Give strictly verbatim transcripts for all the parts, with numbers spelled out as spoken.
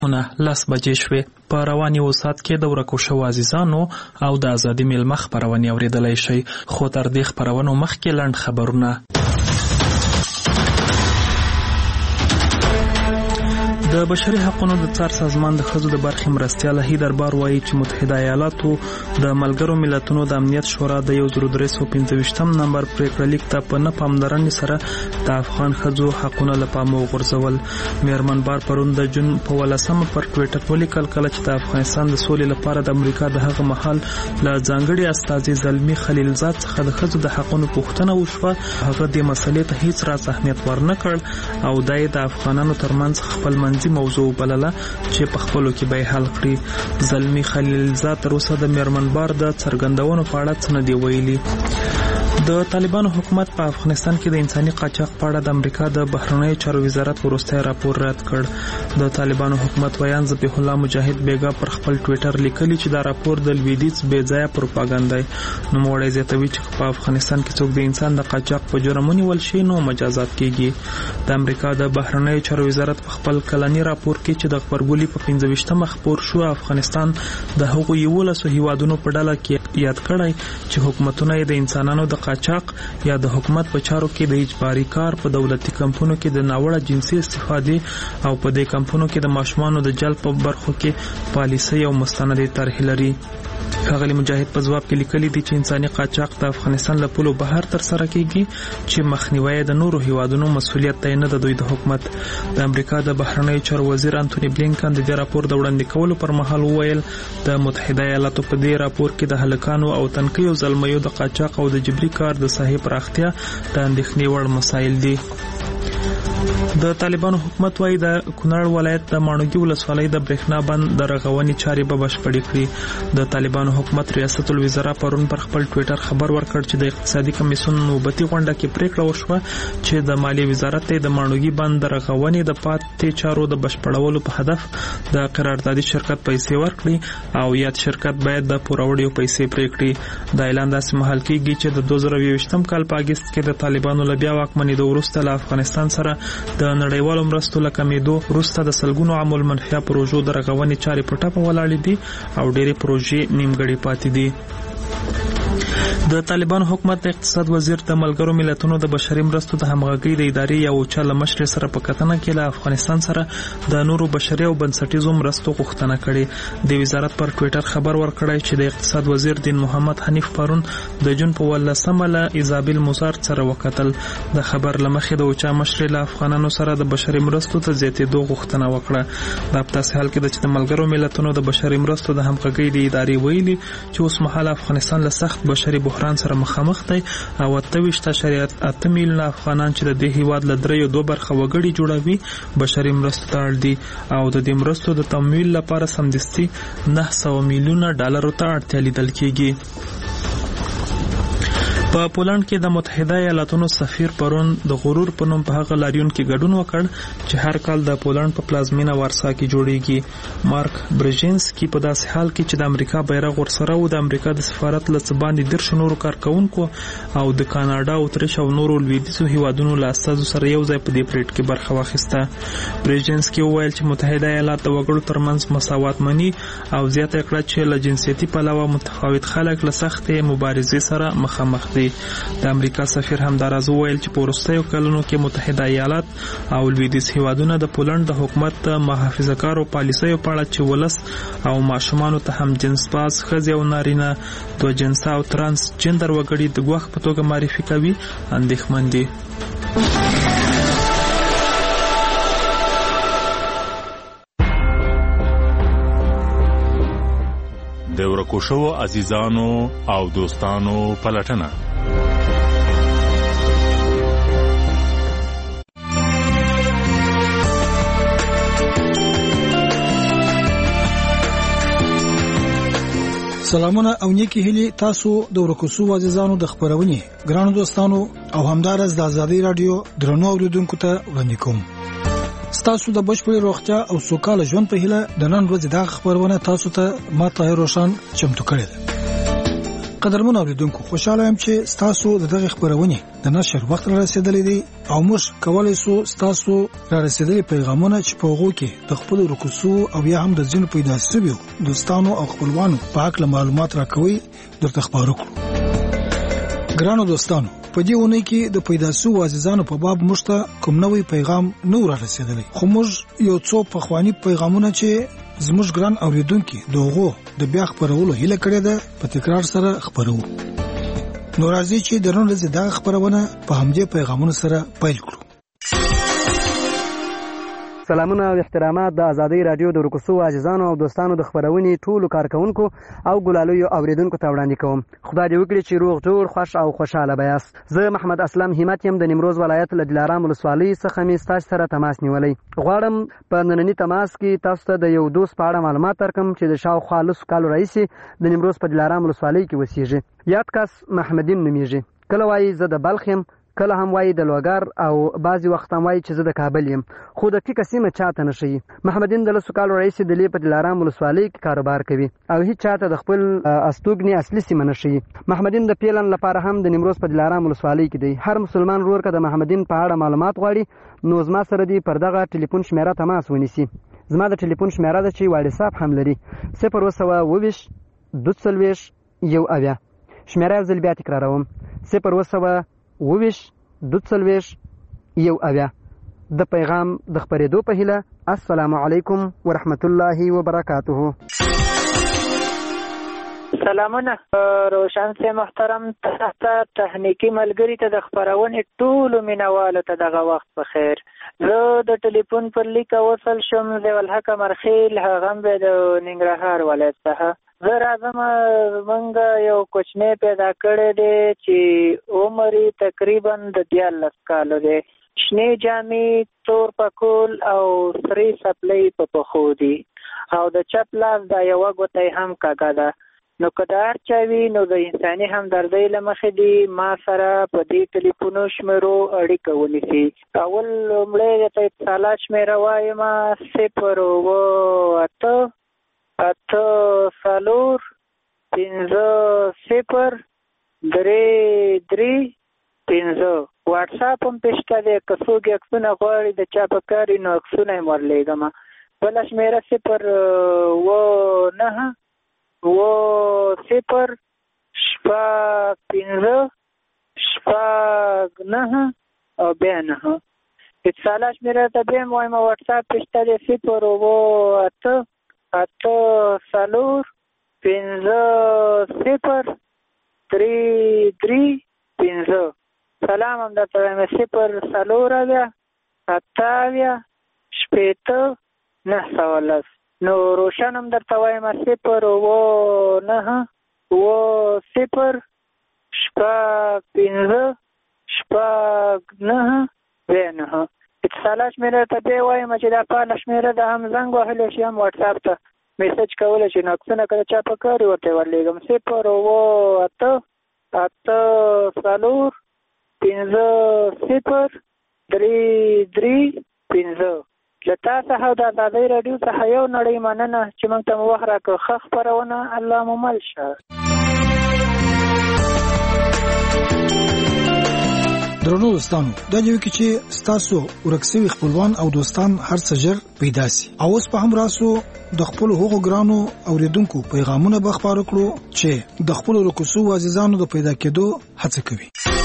لس بجې شوې. په روان یو ساعت کې د ورکو شوو عزیزانو او د ازادي میلمه خپرونې اورېدلی شئ. خو تر دې خپرونو مخکې لنډ خبرونه. د بشري حقوقو د څار سازمان د ښځو د برخې مرستیال هیدر بار وایي چې متحده ایالاتو د ملګرو ملتونو د امنیت شورا د یو زر درې سوه پنځه ویشتم نمبر پریکړه لیک ته په نه پاملرنې سره د افغان ښځو حقونه له پامه وغورځول. میرمن بار پرون د جون په ولسمه پر ټویټر ولیکل کله چې د افغانستان د سولې لپاره د امریکا د هغه مهال له ځانګړي استازي زلمي خلیلزاد څخه د ښځو د حقونو پوښتنه وشوه. هغه دې مسلې ته هیڅ راز اهمیت ورنه کړ او دا یې د افغانانو ترمنځ خپل منځي موضوع بلله چې په خپلو کې به یې حل کړي. زلمي خلیلزاد تر اوسه د میرمن بار د څرګندونو په اړه څه نه دی ویلي. د طالبانو حکومت په افغانستان کې د انساني قاچاق په اړه د امریکا د بهرنیو چارو وزارت وروستی راپور رد کړ. د طالبانو حکومت ویان ذبیح الله مجاهد بیګا پر خپل ټویټر لیکلي چې دا راپور د لویدیځ بې ځایه پروپاګاندا دی. نوموړی زیاتوي چې په افغانستان کې څوک د انسان د قاچاق په جرم ونیول شي نو مجازات کیږي. د امریکا د بهرنیو چارو وزارت په خپل کلني راپور کې چې د خبرګولي په پنځه ویشتمه خپور شو افغانستان د هغو یولسو هیوادونو په ډله کې یاد کړی چې حکومتونه یې د انسانانو د قاچاق یا د حکومت په چارو کې د اجباري کار په دولتي کمپونو کې د ناوړه جنسي استفادې او په دې کمپونو کې د ماشومانو د جلب په برخو کې پالیسي او مستندې طرحې لري. ښاغلي مجاهد په ځواب کې لیکلي دي چې انساني قاچاق د افغانستان له پولو بهر ترسره کیږي چې مخنیوی د نورو هیوادونو مسؤلیت دی نه د دوی د حکومت. د امریکا د بهرنیو چارو وزیر انټونی بلینکن د دې راپور د وړاندې کولو پر مهال وویل د متحده ایالاتو په دې راپور کې د هلکانو او تنکیو زلمیو د قاچاق او د جبري کار د ساحې پراختیا د اندېښنې وړ مسایل دي. د طالبانو حکومت وايي د کونړ ولایت د ماڼوګي ولسوالۍ د برېښنا بند د رغونې چارې به بشپړې کړي. د طالبانو حکومت ریاست الوزرا پرون پر خپل ټویټر خبر ورکړ چې د اقتصادي کمیسیون نوبتي غونډه کې پریکړه وشوه چې د مالیې وزارت ته د ماڼوګي بند د رغونې د پاتې چارو د بشپړولو په هدف د قراردادي شرکت پیسې ورکړي او یاد شرکت باید د پوروړیو پیسې پرې کړي. دا اعلان داسې مهال کېږي چې د دوه زره یوویشتم کال په اګست کې د طالبانو له بیا واکمنېدو وروسته له افغانستان سره د نړیوالو مرستو له کمېدو وروسته د سلګونو عام المنفعه پروژو د رغونې چارې په ټپه ولاړې دي او ډېرې پروژې نیمګړې پاتې دي. د طالبانو حکومت د اقتصاد وزیر د ملګرو ملتونو د بشري مرستو د همغږۍ د ادارې یو چا له مشرۍ سره په کتنه کې له افغانستان سره د نورو بشري او بنسټیزو مرستو غوښتنه کړې. د وزارت پر ټویټر خبر ورکړی چې د اقتصاد وزیر دین محمد حنیف پرون د جون په ولسمه له ایزابل موزارت سره وکتل. د خبر له مخې د اوچا مشرۍ له افغانانو سره د بشري مرستو ته زیاتېدو غوښتنه وکړه. دا په داسې حال کې ده چې د ملګرو ملتونو د بشري مرستو د همغږۍ د ادارې ویلي چې اوس مهال افغانستان له سخت بشري بحران سره مخامخ دی او اته ویشت اعشاریه اته میلیونه افغانان چې د دې هیواد له دریو دوه برخه وګړي جوړوي بشري مرستو ته اړ دي او د دې مرستو د تمویل لپاره سمدستي نه سوه میلیونه ډالرو ته اړتیا لیدل کیږي. په پولند کې د متحده ایالاتونو سفیر پرون د غرور په نوم په هغه لاریون کې ګډون وکړ چې هر کال د پولند په پلازمینه وارسا کې جوړیږي. مارک برژینسکي په داسې حال کې چې د امریکا بیرغ ورسره و د امریکا د سفارت له څه باندې دېرش نورو کارکوونکو او د کاناډا اتریش او نورو لویدیځو هیوادونو له استازو سره یو ځای په دې پریډ کې برخه واخیسته. برژینسکي وویل چې متحده ایالات د وګړو ترمنځ مساوات مني او زیاته کړه چې له جنسیتي پلوه متفاوت خلک له سختې مبارزې سره مخامخ دي. د امریکا سفیر همداراز وویل چې په وروستیو کلونو کې متحده ایالات او لویدیځ هیوادونه د پولند د حکومت د محافظه‌کارو پالیسیو په اړه چې ولس او ماشومانو ته هم جنس باز ښځې او نارینه دوه جنسه او ترانس جندر وګړي د ګواښ په توګه معرفي کوي اندېښمن دي. د ورکو شوو عزیزانو او دوستانو پلټنه. سلامونه او نیکی هیلي تاسو د ورکو شوو عزیزانو د خبرونې ګرانو دوستانو او همدارس د آزادۍ رادیو درنو اوریدونکو ته وړاندې کوم. ستاسو د بشپړې روغتیا او سوکاله ژوند په هیله د نن ورځې د خبرونه تاسو ته ما طاهر روشن چمتو کړی ده. قدرمن اوریدونکو خوشاله یم چې تاسو د دغه خبرونه د نشر وخت را رسیدلی دی او موږ کولای شو تاسو را رسیدلی پیغامونه چې په هغه کې د خپل رکوسو او یا هم د ځینو پیدا شویو دوستانو او خپلوانو په اړه معلومات راکوي درته خبرو کړو. ګرانو دوستانو په دې ونه کې د پیدا شوو عزیزانو په باب مشته کوم نوې پیغام نو را رسیدلی خو موږ یو څو پخوانی پیغامونه چې زموږ ګران اوریدونکو دغه د بیا خبرولو هیله کړې ده په تکرار سره خبرو. نو راځي چې درنو لږه دا خبرونه په همدې پیغامونو سره پیل کړو. سلامونه او احترامات د ازادي رادیو د رکوسو عزیزانو او دوستانو د خبرونې ټولو کارکونکو او ګلالیو اوریدونکو ته وړاندې کوم. خدای دې وکړي چې روغ جوړ خوش او خوشاله بیاست. زه محمد اسلام همت یم د نیمروز ولایت له دلارام ولسوالۍ څخه می ستاسو سره تماس نیولای. غواړم په نننی تماس کې تاسو ته د یو دوست په اړه معلومات درکم چې د شاوخوا لس کالو راهیسې د نیمروز په دلارام ولسوالۍ کې اوسېږي. یاد کس محمدین نومیږي. کله وایي زه د بلخ یم، کله هم وایي د لوګر او بعضی وخت هم وایي چې زه د کابل یم، خو د ټیکه سیمه چاته نه ښیي. محمدین د لسو کالو راهیسې د لې په دلارام ولسوالۍ کې کاروبار کوي او هیڅ چاته د خپل استوګنې اصلي سیمه نه ښیي. محمدین د پیلن لپاره هم د نیمروز په دلارام ولسوالۍ کې دی. هر مسلمان ورور که د محمدین په اړه معلومات غواړي نو زما سره دی پر دغه ټلیفون شمیره تماس ونیسي. زما د ټلیفون شمیره ده چې واتساپ هم لري، صفر اوه سوه اوویشت دوه څلوېښت یو اویا. شمیره یو ځل بیا تکراروم، صفر اوه سوه اوویشت دوه څلوېښت یو اویا. د پیغام د خپرېدو په هیله، السلام علیکم ورحمت الله وبرکاته. سلامونه روشن سي محترم ته تخنیکی ملګری ته د خبرونې ټولو مینوالو ته دغه وخت په خیر. زه د ټلیفون پر لیک وصل شم د ولحق مرخیل هغه به د ننګرهار ولایت څخه. زه راځم موږ یو کوچنی پیدا کړی دی چې عمر تقریبا د دیارلس کالو دی. شنې جامې، تور پکول او سرې سپلۍ په پښو دي او د چپ لاس دا یوه ګوته هم کږه ده. نو که د هر چا وي نو د انساني همدردۍ له مخې دي ما سره په دې ټلیفونو شمیرو اړیکه ونیسي. اول لومړی درته اتصالات شمیره وایم، صفر اوه اته اته څلور پنځه صفر درې درې پنځه. واټساپ هم پې شته دی، که څوک عکسونه غواړي د چا په کار وي نو عکسونه یې ورلیږم. بله شمیره صفر اوه نهه اوه صفر شپږ پنځه شپږ نهه او بیا نهه. اتصالات شمیره ته بیا هم وایم، واټساپ پې شته دی، صفر اوه اته اته څلور پنځه صفر درې درې پنځه. سلام هم درته وایم، صفر څلور اویا اته اویا شپېته نهه سوه لس. نو روشن هم درته وایم، صفر اوه نهه اوه صفر شپږ پنځه شپږ نهه بیا نهه. اتصالات شمیره ته بیا وایم چې دا فعاله شمیره ده، هم زنګ وهلی شي هم واټساپ ته میسج کولی شي نو عکسونه که د چا په کار وي ورته ورلیږم. صفر اوه اته اته څلور پنځه صفر درې درې پنځه. له تا څخه د ازادۍ راډیو څخه یو نړۍ مننه چې موږ ته مو وخت راکړ. ښه خپرونه، الله مو مل شه. درنو دوستانو، دا دی چې ستاسو ورکسوي خپلوان او دوستان هر څه ژر پیدا سي. او اوس په هم راسو د خپل هغو ګرانو اوریدونکو پیغامونه به خپاره کړو چې د خپل رکوسو عزیزانو د پیدا کېدو هڅه کوي.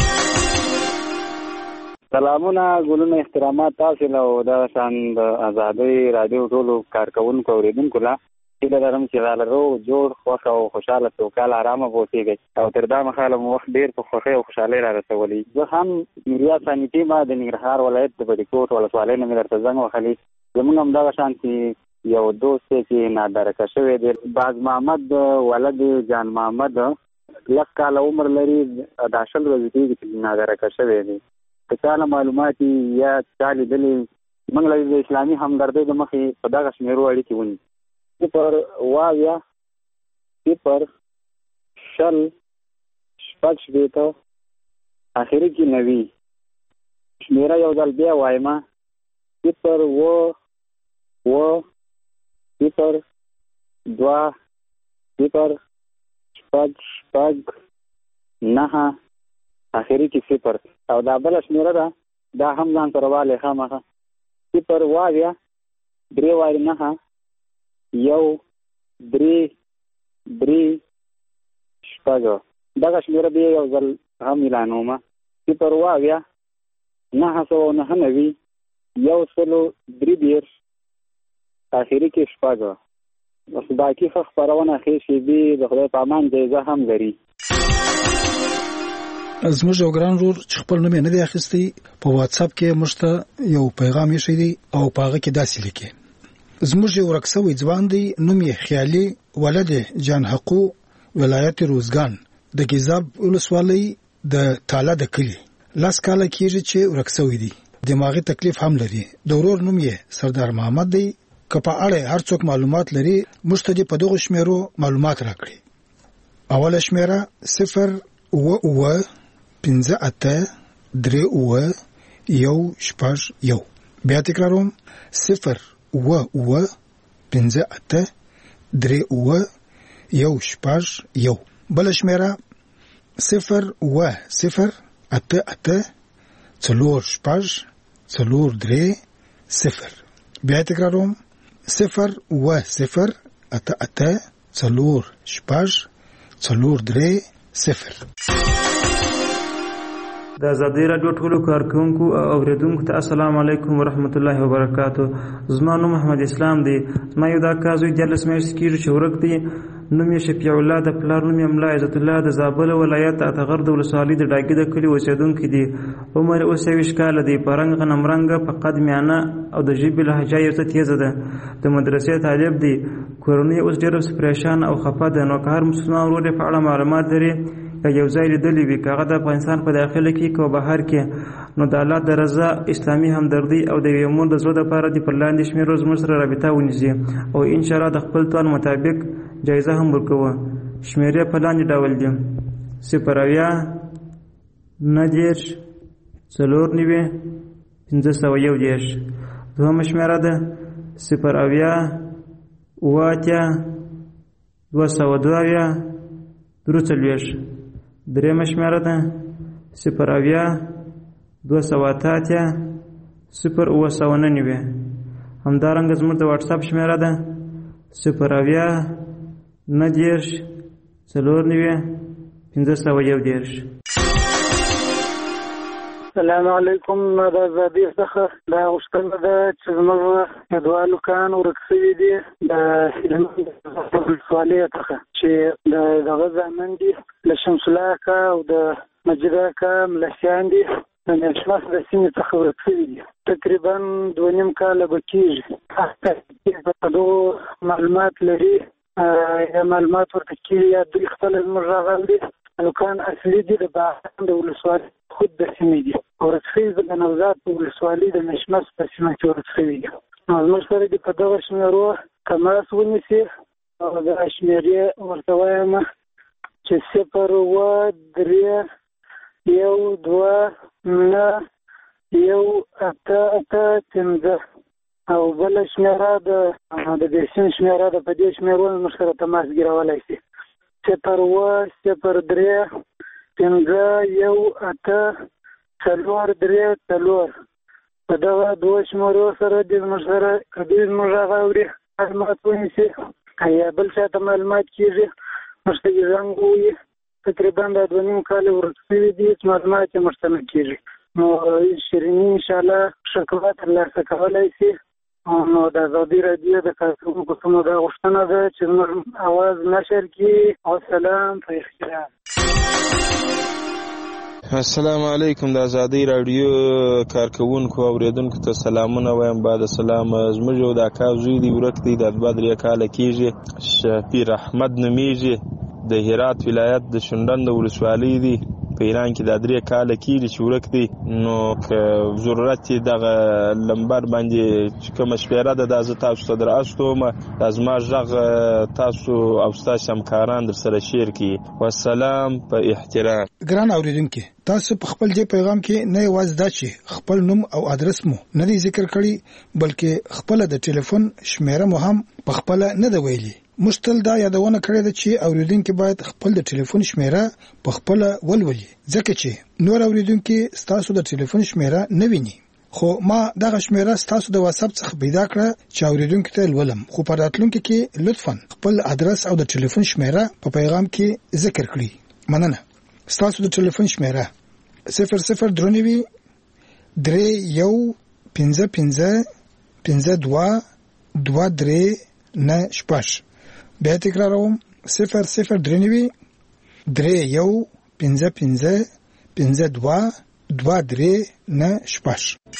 سلامونه، ګلونه، احترامات تاسو له او د شان د ازادۍ رادیو ټولو کارکونکو اوریدونکو له هیله لرم چې غالرو جوړ خوښ او خوشاله سوکاله ارامه اوسېږئ او تر دا مهاله مو وخت ډېر په خوښۍ او خوشحالۍ را رسولی. زه هم نوریا ثاني ټیمه د ننګرهار ولایت د بډیکوټ ولسوالۍ نه مې درته زنګ وهلی. زمونږ همدغه شانتې یو دوست دی چې نادرکه شوی دی، باز محمد ولد جان محمد، لس کاله عمر لري، دا شل ورځې کېږي چې نادرکه شوی دی. که چا له معلومات یا چا لیدلي موږ له د اسلامي همدردۍ د مخې په دغه شمېرو اړیکې ونیسو. صفر اوه اویا صفر شل شپږ شپېته اخري کې نوي. شمېره یو ځل بیا وایم، صفر اوه اوه صفر دوه صفر شپږ شپږ شپږ نهه اخري کې صفر او دا بله شمېره ده دا هم ځان سره والې خامخه صفر واویا درې وارې نهه یو درې درې شپږ دغه شمېره بیا یو ځل هم اعلانومه صفر واویا نهه سوه نهه نوي یو سلو درې دېرش اخري کې شپږ بس باقي ښه خپرونه ښې شېبې د خدای په امان جایزه هم لري. زموږ یو ګران ورور چې خپل نوم یې نه دی اخیستی په واتساپ کې موږ ته یو پیغام ایښی دی او په هغه کې داسې لیکي: زموږ یو ورک سوی ځوان دی، نوم یې خیالي ولد جان حقو، ولایت روزګان، د ګیزاب ولسوالۍ د تاله د کلي. لاس کاله کېږي چې ورک سوی دی، دماغي تکلیف هم لري. د ورور نوم یې سردار محمد دی. که په اړه هر څوک معلومات لري موږ ته دې په دغو شمیرو معلومات راکړي. اوله شمیره صفر اوه اوه پنځه اته درې اوه یو شپږ یو. بیا تکراروم: صفر اوه اوه پنځه اته درې اوه یو شپږ یو. بله شمیره صفر اوه صفر اته اته څلور شپږ څلور درې صفر. بیا تکراروم: صفر اوه صفر اته اته څلور شپږ څلور درې صفر. د آزادۍ راډیو ټولو کارکونکو او اوریدونکو ته السلام علیکم ورحمت الله وبرکاتو. زما نوم محمد اسلام دی. زما یو دا کار زوی دیارلس میاشتې کېږي چې ورک دی. نوم یې شفیع الله، د پلار نوم یې ملا عزت الله، د زابل ولایت اتغر د ولسوالۍ د ډاګي د کلي اوسېدونکی دی. عمر اوس یویشت کاله دی. په رنګ غنم رنګه، په قد میانه او د ژبې لهجه یې څه تیزه ده. د مدرسې طالب دی. کورنۍ اوس ډېره پریشان او خفه ده. نو که هر مسلمان ورور یې په اړه معلومات لري یا یو ځای لیدلی وي، که هغه د افغانستان په داخله کې که بهر کې، نو د الله د رضا، اسلامي همدردي او د یوې مور د زړه دپاره دې پر لاندې شمېرو زموږ سره رابطه ونیسي او انشاءالله د خپل توان مطابق جایزه هم ورکوه. شمېرې په لاندې ډول دي: صفر اویا نهه دېرش څلور نوي پنځه سوه یو دېرش. دوهمه شمېره ده صفر اویا اوه اتیا دوه سوه دوه اویا درې څلوېښت. درېیمه شمېره ده صفر اویا دوه سوه اته اتیا صفر اوه سوه نهه نوي. همدارنګه زموږ د واټساپ شمېره ده صفر اویا نهه دېرش څلور نوي پنځه سوه یو دېرش. السلام علیکم. د آزادۍ څخه دا غوښتنه ده چې زموږ دوه هلکان ورک سوي دي د هلمند ولسوالۍ څخه، چې د دغه زامن دي له شمس الله اکا او د مجید اکا ملسیان دي، د میرشمس د سیمې څخه ورک سوي دي. تقریبا دوه نیم کاله به کېږي. په دغو معلومات لري یا معلومات ورته کېږي یا دوی خپله زموږ راغل دي. هلکان اصلي دي د باغان د ولسوالۍ خود د سیمې دي. ورک سوي د نوزاد په ولسوالۍ د میشمس په سیمه کې ورک سوي دي. نو زموږ سره دې په دغه شمېرو تماس ونیسي او دغه شمېرې ورته وایم چې صفر اوه درې یو دوه نهه یو اته اته پنځه. او بله شمېره د د دې سیمې شمېره ده. په دې شمېرو زموږ سره تماس ګیرولی شي: صفر اوه صفر درې پنځه یو اته څلور درې څلور. په دغه دوه شمېرو سره دې زموږ سره که دوی زموږ هغه اوري معلومات ونیسي یا بل چا ته معلومات کېږي موږ ته یې زنګ ووایي. تقریبا دا دوه نیم کاله ورک سوي دي چې معلومات یې موږ ته نه کېږي. نو شیریني انشاءالله ښه ترلاسه کولی شي. نو د آزادۍ راډیو د کارکوونکو څخه دا غوښتنه ده چې زموږ اواز نشر کړي. والسلام په احترام. السلام علیکم. د آزادۍ راډیو کارکوونکو او اوریدونکو ته سلامونه وایم. بعد سلام. زموږ یو د اکا زوی دی ورک دی، د دوه درې کاله کېږي. شفیع احمد نومیږي، د هرات ولایت د شونډن د ولسوالۍ دی. په ایران کې د درې کاله کېږي چې ورک دی. نو که ضرورت یې دغه لمبر باندې چې کومه شمېره ده دا زه تاسو ته در استوم، دا زما غږ تاسو او ستاسو همکاران در سره شیر کړي. والسلام په احترام. ګران اوریدونکي، تاسو په خپل دې پیغام کې نه یوازې دا چې خپل نوم او ادرس مو نه دی ذکر کړی، بلکې خپل د ټلیفون شمیره مو هم په خپل نه دی ویلي. مشتل دا یادونه کړې ده چې اوریدونکو باید خپل د ټلیفون شمیره په خپل ولولي ځکه چې نور اوریدونکو ستاسو د ټلیفون شمیره نه ویني. خو ما دغه شمیره ستاسو د واتس اپ څخه پیدا کړه چې اوریدونکو ته ولولم. خو په راتلونکو کې لطفاً خپل ادرس او د ټلیفون شمیره په پیغام کې ذکر کړئ. مننه. ستاسو د ټلیفون شمیره صفر صفر درنوي درې یو پنځه پنځه پنځه دوه دوه درې نه شپږ. بیا تکراروم صفر صفر درنوي درې یو پنځه پنځه پنځه دوه دوه درې نه شپږ.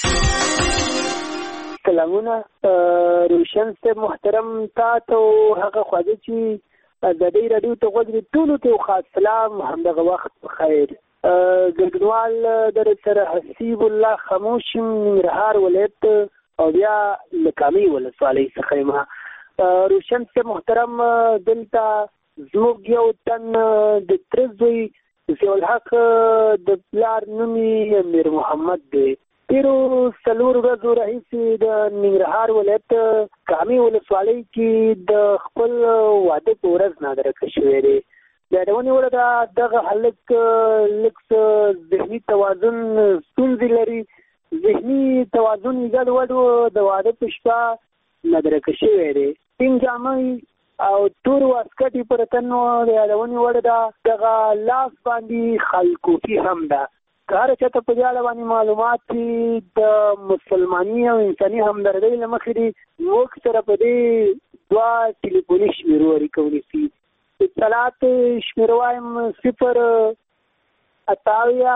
سلامونه روشن صاحب محترم، تا ته هغه خواږه چې د دې رادیو ته غوږ ټولو ته خاص سلام، همدغه وخت بخیر. ګډونوال در سره حسیب الله خاموش ننګرهار ولایت او بیا لکامي ولسوالۍ څخه یم. روشن صاحب محترم، دلته زموږ یو تن د تره زوی ضیاءالحق د پلار نوم یې امیر محمد دی. تېرو څلور ورځو راهیسې د ننګرهار ولایت کامي ولسوالۍ کې د خپل واده په ورځ نادرکه شوی دی. د یادونې وړ ده دغه هلک لږ څه ذهني توازن ستونزې لري. ذهني توازن یې ګډوډ و. د واده په شپه نادرکه شوی دی. سپین جامې او تور واسکټ یې پر تن و. د یادونې وړ ده دغه لاس باندې خلکوفي هم ده. که هر چاته په دې اړه باندې معلومات د مسلماني او انساني همدردۍ له مخې دي، موږ سره په دې دوه ټلیفوني شمیرو اړیکولی شي. اطلاعات شمیره وایم صفر اتاویا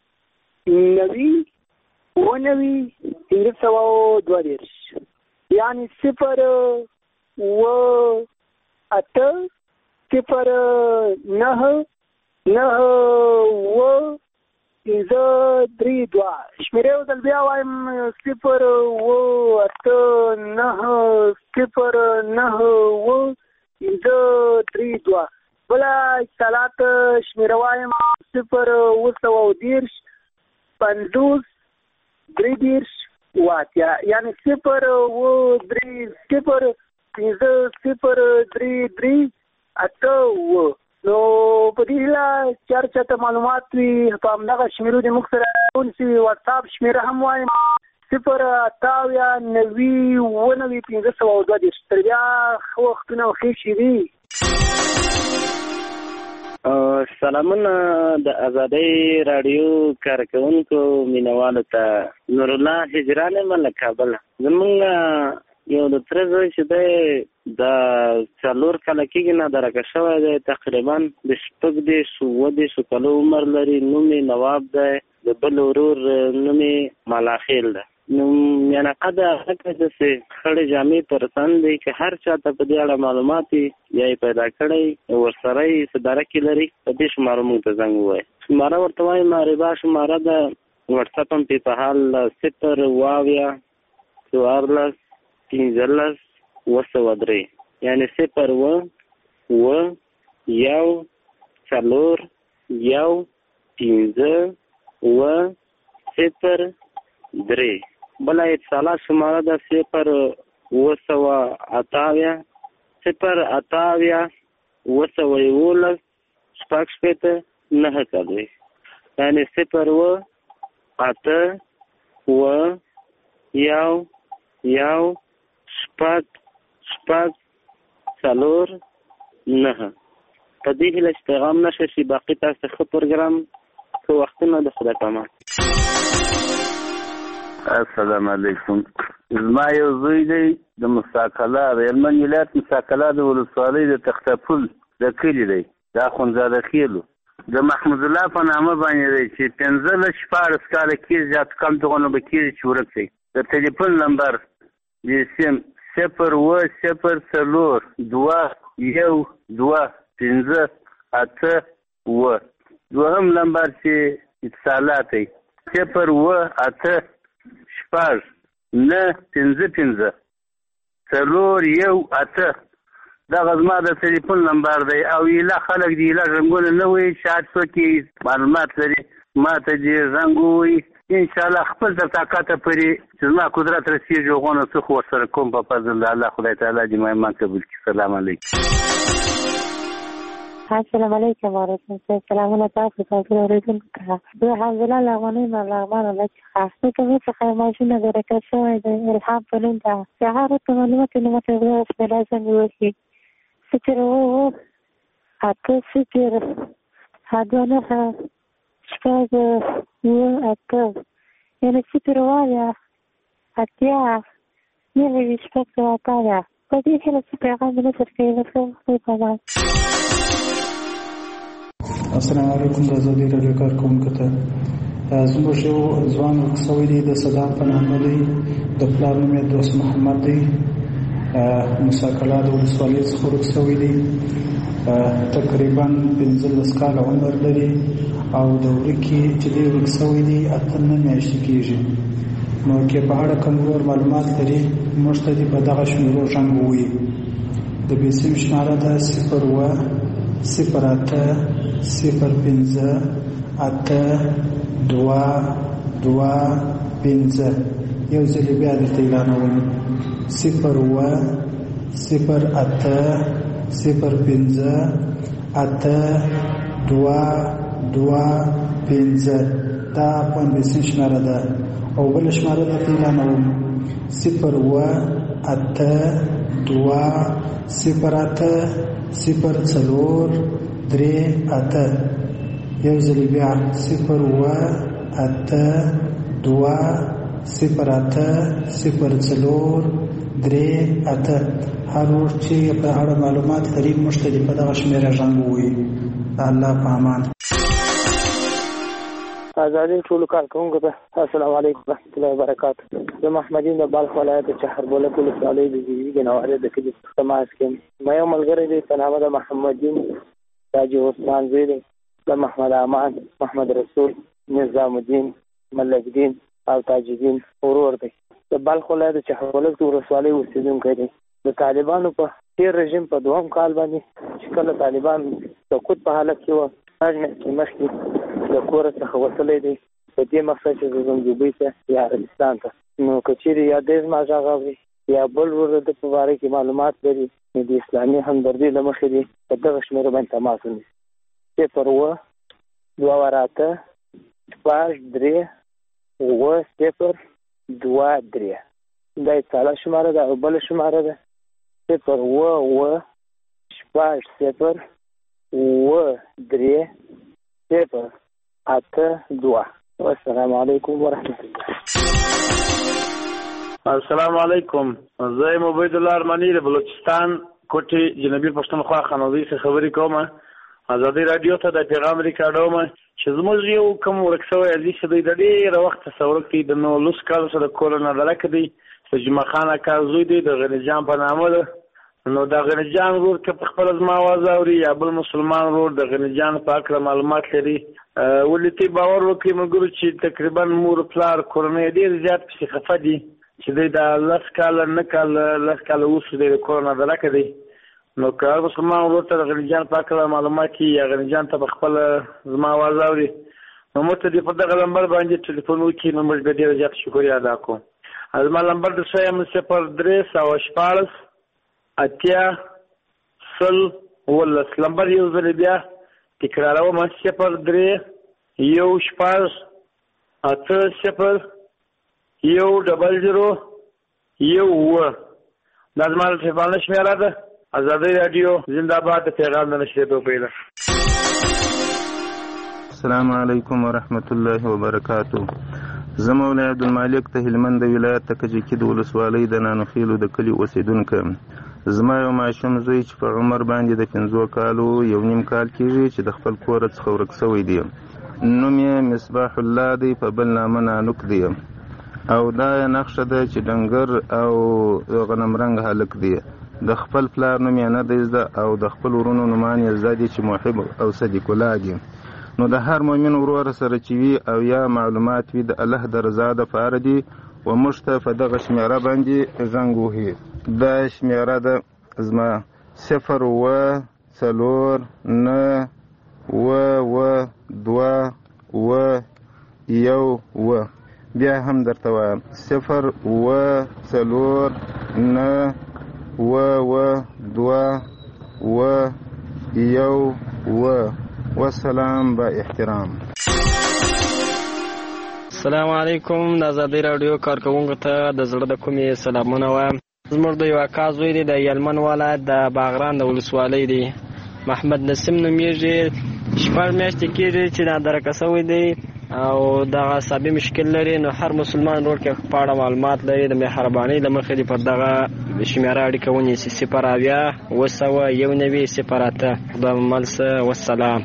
نوي اووه نوي پنځه سوه دوه دېرش، یعنې صفر اووه اته صفر نهه نهه اووه پنځه درې دوه. شمیرې یو ځل بیا وایم صفر اووه اته نهه صفر نهه اووه پنځه درې دوه. بله اتصالات شمیره وایم صفر اووه سوه دېرش پنځوس درې دېرش اووه اتیا، یعنې صفر اووه درې صفر پنځه صفر درې درې اته اووه. نو په دې هیله چې هر چاته معلومات وي په همدغه شمیرو دې موږ سره ونیسي. واتساپ شمیره هم وایم صفر اتاویا نوي اووه نوي پنځه سوه دوه دېرش. تر بیا ښه وختونه او ښې شېبې. سلامونه د ازادۍ راډیو کارکوونکو مینوالو ته. نورالله هجران یم له کابله. زمونږ یو د تره زوی چې دی د څلور کاله کېږي نادرکه شوی دی. تقریبا د شپږ دېرش اووه دېرشو کالو عمر لري. نوم یې نواب دی. د بل ورور نوم یې ملاخیل دی. نو میانقه د هغه داسې خړې جامې پر تن دی. که هر چا ته په دې اړه معلومات وي یا یې پیدا کړی ورسره یې څه درک لري په دې شماره موږ ته زنګ ووایي. شماره ورته وایم ربا شماره ده. وټساپ هم پې په حال صفر اووه اویا څوارلس پنځلس اووه سوه درې، یعنې صفر اووه اووه یو څلور یو پنځه اووه صفر درې. بله اتصالات شماره ده صفر اووه سوه اته اویا صفر اته اویا اووه سوه یولس شپږ شپېته نهه څلوېښت، یعنې صفر اووه اته اووه یو یو شپږ شپږ څلور نهه. په دې هیله چې پیغام نشه شي. باقي تاسو ښه پروګرام ښه وختونه د خدای په امان. السلام علیکم. زما یو زوی دی د مستقله د هلمند ولایت مستقله د ولسوالۍ د تختپل د کلي دی. دا اخندزاده خیلو د محمود الله په نامه باندې دی چې پنځلس شپاړس کاله کېږي زیات کم دغونه به کېږي چې ورک دی. د ټلیفون نمبر د سیم صفر اووه صفر څلور دوه یو دوه پنځه اته اووه. دوهم نمبر چې اتصالات دی صفر اووه اته شپږ نه پنځه پنځه څلور یو اته. دغه زما د ټلیفون نمبر دی. او ایله خلک د ایله رنګونه نه وایي چې هر څوک معلومات لري ما ته دې زنګ ووایي ان شاء الله خپل تر طاقت پورې چې زما قدرت رسیږي غوونه څه خو ورسره کوم په فضل الله خدای تعالی دې ما ایمان قبول کړي. السلام علیکم. السلام علیکم ورحمۃ اللہ. سلامونه تاسو ته اوریدونکو ته. زه حمزه لغمنی ما لغمان لچخه. زه کوم څه ماشینه درکه شوی د الهام په نوم ده. سهار ته معلومات نه مته اوس په لازم وشي. ستر وو اته ستر هدونه شپږ وو اته یعنی ستر وایا اتیا یعنی شپږ وایا په دې کې څه پیغام نه څرګند کوي په ما. السلام علیکم. د ازادي راډیو کارکونکو ته زموږ یو ځوان ورکسوی دی د صداق په نامه دی. د پلار نوم یې دوست محمد دی. موسی کلا د ولسوالۍ څخه ورکسوی دی. تقریبا پنځلس کاله عمر لري او د ورکې چې دی ورکسوی دی اته نه میاشتې کېږي. نو کې په اړه کوم نور معلومات لري موږ ته دې په دغه شمیرو ژوند ووایي. د بیسیم شماره ده صفر اوه صفر اته صفر پنځه اته دوه دوه پنځه. یو ځل بیا درته اعلانوم صفر اوه صفر اته صفر پنځه اته دوه دوه پنځه. دا پنځه شماره ده. او بل شماره درته اعلانوم صفر اوه اته دوه صفر اته صفر څلور درې اته. یو ځل بیا صفر اوه اته دوه صفر اته صفر څلور درې اته. هر وخت چې په اړه معلومات لري موږ ته په دغه شمیره ژوند ووایي. الله په امان. ازادي ټول کارکونکو ته السلام علیکم ورحمۃ اللہ وبرکاتہ. زه محمدین د بلخ ولایت چهربولک ولسوالۍ د زیږیدې نوارې د کلي تماس کې ما یو ملګری دی په نامه د محمدین تاج عثمان زوی دی. د محمد امان محمد رسول نظام الدین ملک دین او تاج الدین ورور دی. د بلخ ولایت چهربولک ولسوالۍ اوسېدونکی دی. د طالبانو په تیر رژیم په دوهم کال باندې چې کله طالبان د قوت په حالت کې وو مخکې د کور څخه وتلی دی په دې مقصد چې زه ځم دوبۍ ته یا عربستان ته. نو که چېرې یا دی زما غږ اوري یا بل ورور د په باره کې معلومات لري نو د اسلامي همدردۍ له مخې دی په دغه شمېره باندې تماس ونیسي. صفر اوه دوه ور اته شپږ درې اوه صفر دوه درې. دا یې ساله شماره ده. او بله شماره ده صفر اوه اوه شپږ صفر اوه درې صفر اته دوه. السلام علیکم ورحمۃ اللہ. السلام علیکم. زه یم عبید الله ارمنی د بلوچستان کوټې جنوبي پښتونخوا خانوزۍ څخه خبرې کوم. ازادي راډیو ته د پیغام ریکارډوم چې زموږ یو کوم ورک شوی عزیز چې دی د ډېره وخته څورک دی د نولس کالو سره د کور نه ډلکه دی. د جمعه خان اکا زوی دی د غني جان په نامه ده. نو د غني جان ورور که په خپله زما اواز اوري یا بل مسلمان ورور د غني جان په هکله معلومات لري ولې تی باور وکړي ملګرو چې تقریبا مور پلار کورنۍ ډېر زیات پسې خفه دي چې دی د لس کاله نه کاله لس کاله وروسته دی د کور نه ډلکه دی. نو که هر مسلمان ورور ته د غني جان په هکله معلومات کړي یا غني جان ته په خپله زما اواز اوري نو موږ ته دې په دغه نمبر باندې ټلیفون وکړي نو موږ به ډېر زیات شکریه ادا کوو. زما نمبر د سویم صفر درې سوه شپاړس اتیا سل ولس. نمبر یو ځل بیا تکراروم صفر درې یو شپږ اته صفر یو ډبل زیرو یو اووه. دا زما د ټلیفون شمېره ده. ازادي راډیو زنده باد. د پیغام د نشریدو پیله. السلام علیکم ورحمۃ اللہ وبرکاتہ. زه مولا عبدالمالک د هلمند ولایت د کجکي د ولسوالۍ د نانوخیلو د کلي اوسېدونکی. زما یو ماشوم زوی چې په عمر باندې د پنځو کالو یو نیم کال کېږي چې د خپل کوره څخه ورک شوی دی. نوم یې مصباح الله دی په بل نامه نانوک دی او دا نقشه ده چې ډنګر او غنمرنګ هلک دی. د خپل پلار نوم یې نه دی زده او د خپل ورونو نومان یې زده دي چې محب او صدیق الله دي. نو د هر مؤمن ورور سره چې وي او یا معلومات وي د الله د رضا دپاره دي و موږ ته په دغه شمېره باندې زنګ وهي. دا شمېره ده زما صفر اوه څلور نه اوه اوه دوه اوه یو و بیا هم درته وایم صفر و څلور نه و و دوه و یو و والسلام با احترام. السلام علیکم. د آزادۍ راډیو کارکوونکو ته د زړه د کومې سلامونه وایم. زموږ د یو اکا زوی دی د یلمن ولایت د باغران د ولسوالۍ دی، محمد نسیم نومیږي. شپږ میاشتې کېږي چې نادرکه شوی دی او دغه عصبي مشکل لري. نو هر مسلمان ورور کې په اړه معلومات لري د مهربانۍ له مخې دې پر دغه شمیره اړیکه ونیسي صفر اویا اوه سوه یو نوي صفر اته. خدای مو مل شه. والسلام.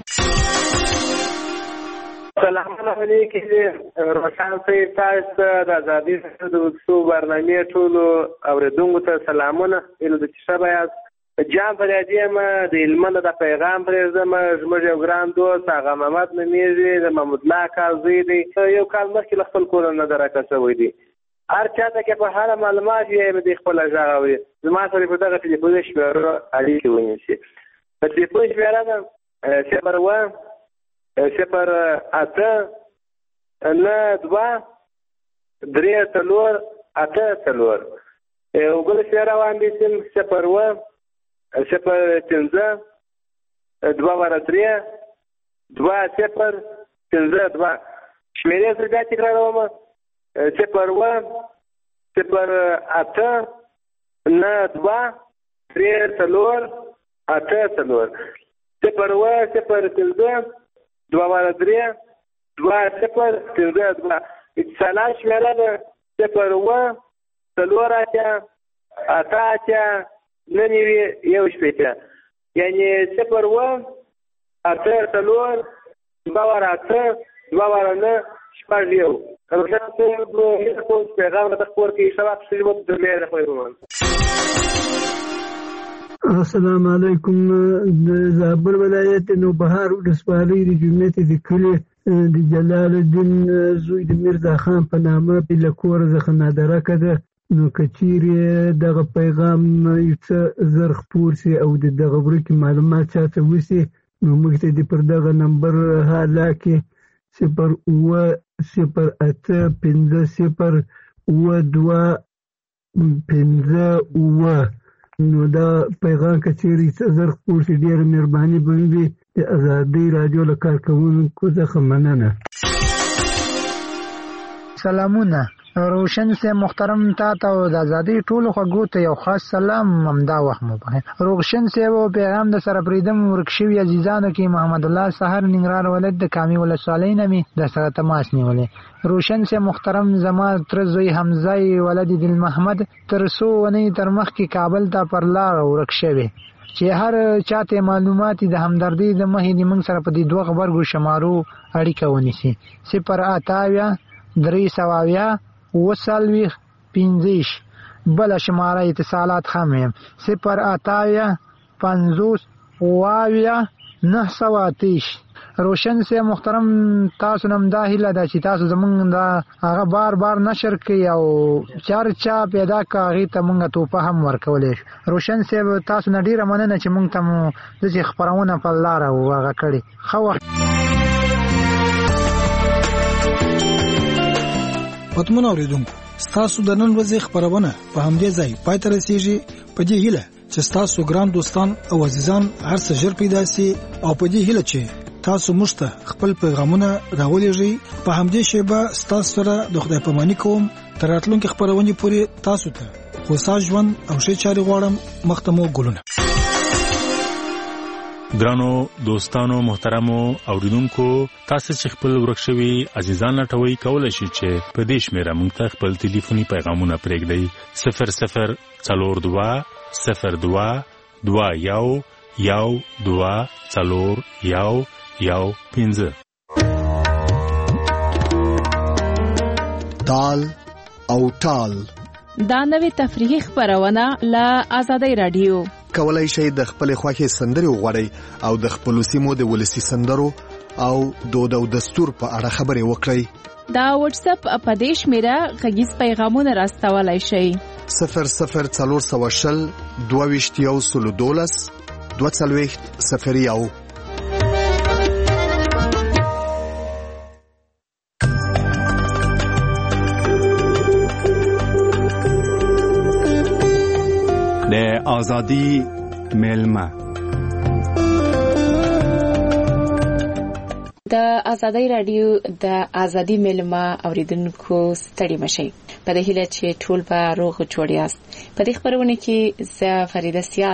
سلامونه علیکم. روشن صاحب تاسو ته د آزادۍ د ولسو برنامې ټولو اورېدونکو ته سلامونه. ایلو د چشا بیاز جام فریادی ما د هلمند د پیغام پرېږدم. زموږ یو ګران دوست هغه محمد نومیږي، د محمود الله اکا زوی دی. یو کال مخکې له خپل کوره نه درکه شوی دی. هر چاته کې په هره معلومات یې د خپله غږ اوري. زما سره په دغه ټلیفون شمیره اړیکې ونیسي. په ټلیفون شمیره ده صفر اوه صفر اته نه دوه درې څلور اته څلور. یو بل شمیره واخیستم صفر اوه صفر پنځه دوه واره درې دوه صفر پنځه دوه. شمیرې زه بیا تکراروم صفر اوه صفر اته نه دوه درې څلور اته څلور. صفر اوه صفر پنځه دوه واره درې دوه صفر پنځه دوه. اتصالات شمیره ده صفر اوه څلور اتیا اته اتیا نه نوي یو شپېته. یعنې صفر اوه اته څلور دوه واره اته دوه واره نه شپږ یو. روشن صاحب هیله کوم چې پیغام راته خپور کړي. ښه وخت ښه ژوند درلې د خپل. السلام علیکم. د زابل ولایت نوبهار ولسوالۍ د جومات د کلي د جلال الدین زوی د میرزا خان په نامه له کوره څخه نادرکه ده. نو که چیرې دغه پیغام یو څه زر خپور سي او د دغه ورکې معلومات چاته وسي نو موږ ته د پر دغه نمبر حالا کې صفر اوه صفر اته پنځه صفر اوه دوه پنځه اوه. نو دا پیغام که چیرې څه زر خپور سي ډېره مهرباني به وي. د آزادۍ راډیو له کارکوونکو څخه مننه. سلامونه. روشن سے محترم تا ته د آزادۍ ټولو خوږو ته یو خاص سلام همدا وخت مو بخیر. روشن سے و پیغام د سره پریدم ورک شوي عزیزانو کې محمد الله سحر ننګرهار ولایت د کامي ولسوالۍ نه مې د سره تماس نیولې. روشن سے محترم زما تر زوی حمزه ولد دل محمد تر څو ونې تر مخکې کابل ته پر لار ورک شوی چې هر چاته معلومات د همدردی د مخې د موږ سره په دې دوه غبرګو شمارو اړیکه ونیسي. صفر اته اویا درې سوه اویا اوه څلوېښت پنځه. بله شماره اتصالات هم یم صفر اته اویا پنځوس اوه اویا نهه سوه اته. روشن سے محترم تاسو نم دا هیله ده چې تاسو زمونږ دا هغه بار بار نشر کړئ او چار چا پیدا کړه هغې ته مونږ توپه هم ورکولی شو. روشن صاحب تاسو نه ډېره مننه چې مونږ ته مو داسې خپرونه په لاره هغه کړې. ښه وخت. پتمن اوریدونکو ستاسو د نن ورځې خبرونه په همدې ځای پای ته رسیږي. په دې هیله چې ستاسو ګران دوستان او عزیزان هر څه ژر پیدا سي او په دې هیله چې تاسو موږ ته خپل پیغامونه راولېږئ. په همدې شیبه ستاسو سره د خدای پاماني کوم. تر راتلونکي خبرونې پورې تاسو ته خوشحال ژوند او ښې چارې غواړم. مخته مو ګلونه. ګرانو دوستانو محترمو اوریدونکو تاسو چې خپل ورک شوي عزیزان لټوي کولای شئ چې په دې شمیره موږ ته خپل ټلیفوني پیغامونه پرېږدئ. صفر صفر څلور دوه صفر دوه دوه یو یو دوه څلور یو یو پنځه. تال او ټال دا نوې تفریحي خبرونه له آزادۍ رادیو. کولای شئ د خپل خوښې سندرې وغواړئ او د خپل سیمو د ولسی سندرو او دود او دستور په اړه خبرې وکړئ. دا واتس اپ اپدیش میرا غږیز پیغامونه راستولای شئ. صفر صفر څلور سوه شل دوه ویشت یو سلو دولس دوه څلوېښت صفر یو. ازادي میلمه. د ازادي رادیو د ازادي میلمه اوریدونکو ستړي مشي په دې هیله چې ټول به روغ جوړ یاست. په دې خبرونه کې زه فریده سیال